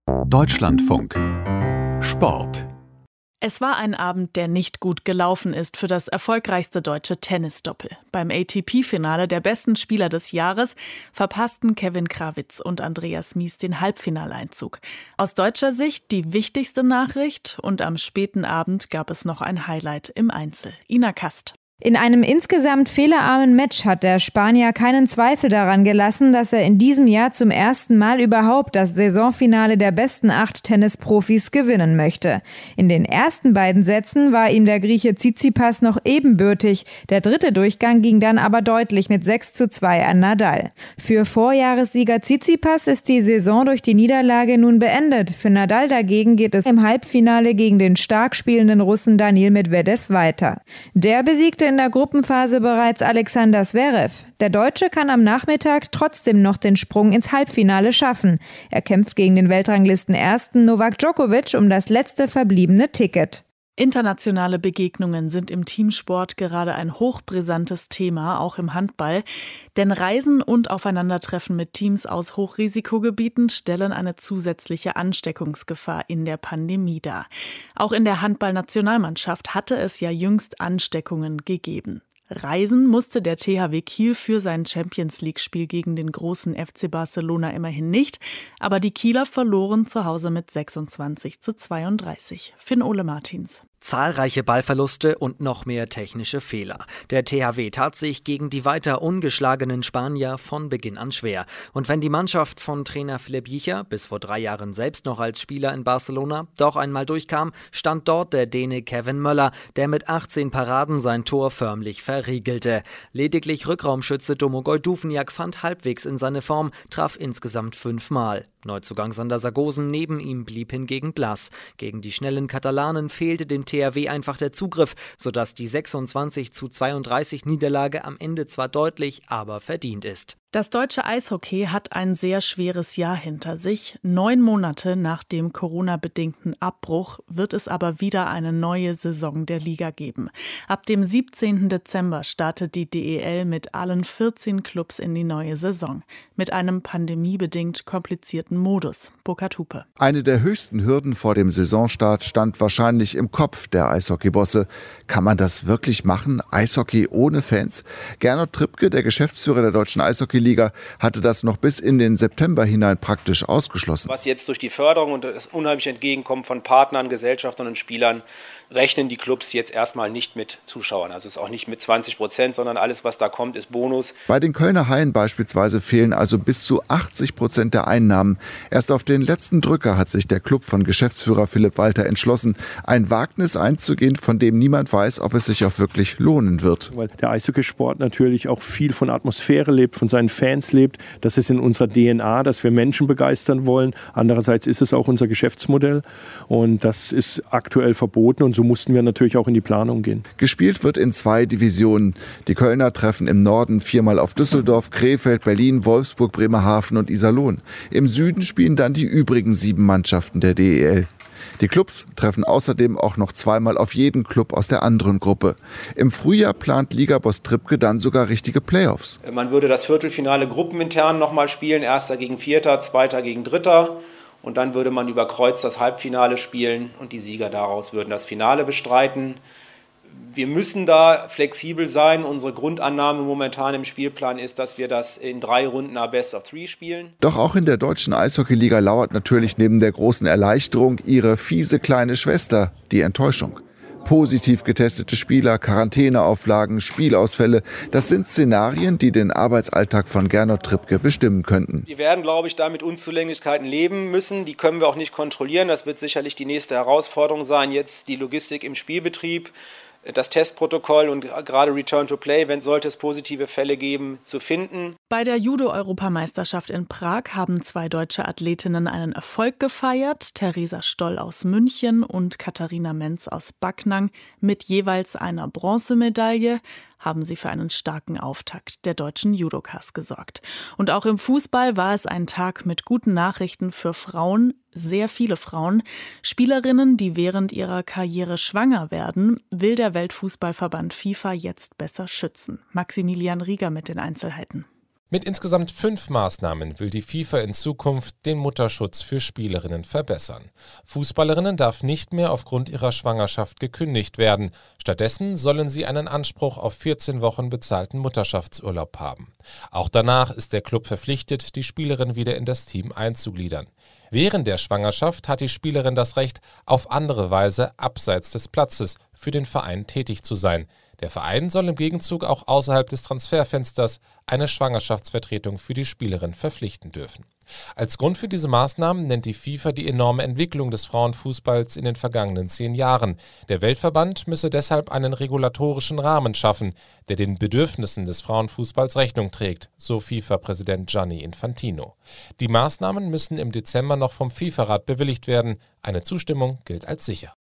Deutschlandfunk Sport. Es war ein Abend, der nicht gut gelaufen ist für das erfolgreichste deutsche Tennisdoppel. Beim ATP-Finale der besten Spieler des Jahres verpassten Kevin Krawietz und Andreas Mies den Halbfinaleinzug. Aus deutscher Sicht die wichtigste Nachricht, und am späten Abend gab es noch ein Highlight im Einzel. Ina Kast. In einem insgesamt fehlerarmen Match hat der Spanier keinen Zweifel daran gelassen, dass er in diesem Jahr zum ersten Mal überhaupt das Saisonfinale der besten 8 Tennisprofis gewinnen möchte. In den ersten beiden Sätzen war ihm der Grieche Tsitsipas noch ebenbürtig. Der dritte Durchgang ging dann aber deutlich mit 6:2 an Nadal. Für Vorjahressieger Tsitsipas ist die Saison durch die Niederlage nun beendet. Für Nadal dagegen geht es im Halbfinale gegen den stark spielenden Russen Daniil Medvedev weiter. Der besiegte in der Gruppenphase bereits Alexander Zverev. Der Deutsche kann am Nachmittag trotzdem noch den Sprung ins Halbfinale schaffen. Er kämpft gegen den Weltranglisten-Ersten Novak Djokovic um das letzte verbliebene Ticket. Internationale Begegnungen sind im Teamsport gerade ein hochbrisantes Thema, auch im Handball. Denn Reisen und Aufeinandertreffen mit Teams aus Hochrisikogebieten stellen eine zusätzliche Ansteckungsgefahr in der Pandemie dar. Auch in der Handballnationalmannschaft hatte es ja jüngst Ansteckungen gegeben. Reisen musste der THW Kiel für sein Champions-League-Spiel gegen den großen FC Barcelona immerhin nicht, aber die Kieler verloren zu Hause mit 26:32. Finn-Ole Martins. Zahlreiche Ballverluste und noch mehr technische Fehler. Der THW tat sich gegen die weiter ungeschlagenen Spanier von Beginn an schwer. Und wenn die Mannschaft von Trainer Philipp Jicha, bis vor 3 Jahren selbst noch als Spieler in Barcelona, doch einmal durchkam, stand dort der Däne Kevin Möller, der mit 18 Paraden sein Tor förmlich verriegelte. Lediglich Rückraumschütze Domagoj Duvnjak fand halbwegs in seine Form, traf insgesamt 5-mal. Neuzugang Sander Sargosen neben ihm blieb hingegen blass. Gegen die schnellen Katalanen fehlte dem THW einfach der Zugriff, sodass die 26:32 Niederlage am Ende zwar deutlich, aber verdient ist. Das deutsche Eishockey hat ein sehr schweres Jahr hinter sich. 9 Monate nach dem Corona-bedingten Abbruch wird es aber wieder eine neue Saison der Liga geben. Ab dem 17. Dezember startet die DEL mit allen 14 Clubs in die neue Saison. Mit einem pandemiebedingt komplizierten Modus. Burkhard Hupe. Eine der höchsten Hürden vor dem Saisonstart stand wahrscheinlich im Kopf der Eishockeybosse. Kann man das wirklich machen? Eishockey ohne Fans? Gernot Trippke, der Geschäftsführer der deutschen Eishockey-Liga, hatte das noch bis in den September hinein praktisch ausgeschlossen. Was jetzt durch die Förderung und das unheimliche Entgegenkommen von Partnern, Gesellschaftern und Spielern rechnen die Clubs jetzt erstmal nicht mit Zuschauern. Also es ist auch nicht mit 20%, sondern alles, was da kommt, ist Bonus. Bei den Kölner Haien beispielsweise fehlen also bis zu 80% der Einnahmen. Erst auf den letzten Drücker hat sich der Club von Geschäftsführer Philipp Walter entschlossen, ein Wagnis einzugehen, von dem niemand weiß, ob es sich auch wirklich lohnen wird. Weil der Eishockeysport natürlich auch viel von Atmosphäre lebt, von seinen Fans lebt. Das ist in unserer DNA, dass wir Menschen begeistern wollen. Andererseits ist es auch unser Geschäftsmodell und das ist aktuell verboten und so mussten wir natürlich auch in die Planung gehen. Gespielt wird in 2 Divisionen. Die Kölner treffen im Norden 4-mal auf Düsseldorf, Krefeld, Berlin, Wolfsburg, Bremerhaven und Iserlohn. Im Süden spielen dann die übrigen 7 Mannschaften der DEL. Die Clubs treffen außerdem auch noch 2-mal auf jeden Club aus der anderen Gruppe. Im Frühjahr plant Ligaboss Trippke dann sogar richtige Playoffs. Man würde das Viertelfinale gruppenintern nochmal spielen, Erster gegen Vierter, Zweiter gegen Dritter. Und dann würde man über Kreuz das Halbfinale spielen und die Sieger daraus würden das Finale bestreiten. Wir müssen da flexibel sein. Unsere Grundannahme momentan im Spielplan ist, dass wir das in 3 Runden Best of 3 spielen. Doch auch in der deutschen Eishockeyliga lauert natürlich neben der großen Erleichterung ihre fiese kleine Schwester, die Enttäuschung. Positiv getestete Spieler, Quarantäneauflagen, Spielausfälle, das sind Szenarien, die den Arbeitsalltag von Gernot Trippke bestimmen könnten. Wir werden, glaube ich, da mit Unzulänglichkeiten leben müssen. Die können wir auch nicht kontrollieren. Das wird sicherlich die nächste Herausforderung sein. Jetzt die Logistik im Spielbetrieb, das Testprotokoll und gerade Return to Play, wenn sollte es positive Fälle geben, zu finden. Bei der Judo-Europameisterschaft in Prag haben 2 deutsche Athletinnen einen Erfolg gefeiert. Theresa Stoll aus München und Katharina Menz aus Backnang mit jeweils einer Bronzemedaille haben sie für einen starken Auftakt der deutschen Judokas gesorgt. Und auch im Fußball war es ein Tag mit guten Nachrichten für Frauen, sehr viele Frauen. Spielerinnen, die während ihrer Karriere schwanger werden, will der Weltfußballverband FIFA jetzt besser schützen. Maximilian Rieger mit den Einzelheiten. Mit insgesamt 5 Maßnahmen will die FIFA in Zukunft den Mutterschutz für Spielerinnen verbessern. Fußballerinnen darf nicht mehr aufgrund ihrer Schwangerschaft gekündigt werden. Stattdessen sollen sie einen Anspruch auf 14 Wochen bezahlten Mutterschaftsurlaub haben. Auch danach ist der Club verpflichtet, die Spielerin wieder in das Team einzugliedern. Während der Schwangerschaft hat die Spielerin das Recht, auf andere Weise abseits des Platzes für den Verein tätig zu sein. Der Verein soll im Gegenzug auch außerhalb des Transferfensters eine Schwangerschaftsvertretung für die Spielerin verpflichten dürfen. Als Grund für diese Maßnahmen nennt die FIFA die enorme Entwicklung des Frauenfußballs in den vergangenen 10 Jahren. Der Weltverband müsse deshalb einen regulatorischen Rahmen schaffen, der den Bedürfnissen des Frauenfußballs Rechnung trägt, so FIFA-Präsident Gianni Infantino. Die Maßnahmen müssen im Dezember noch vom FIFA-Rat bewilligt werden. Eine Zustimmung gilt als sicher.